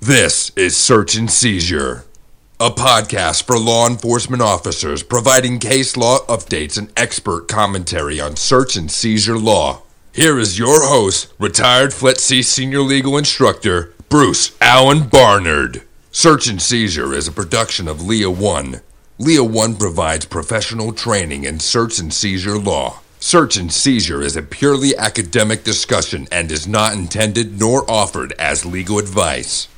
This is Search and Seizure, a podcast for law enforcement officers providing case law updates and expert commentary on search and seizure law. Here is your host, retired FLETC senior legal instructor, Bruce Allen Barnard. Search and Seizure is a production of Lea One. Lea One provides professional training in search and seizure law. Search and Seizure is a purely academic discussion and is not intended nor offered as legal advice.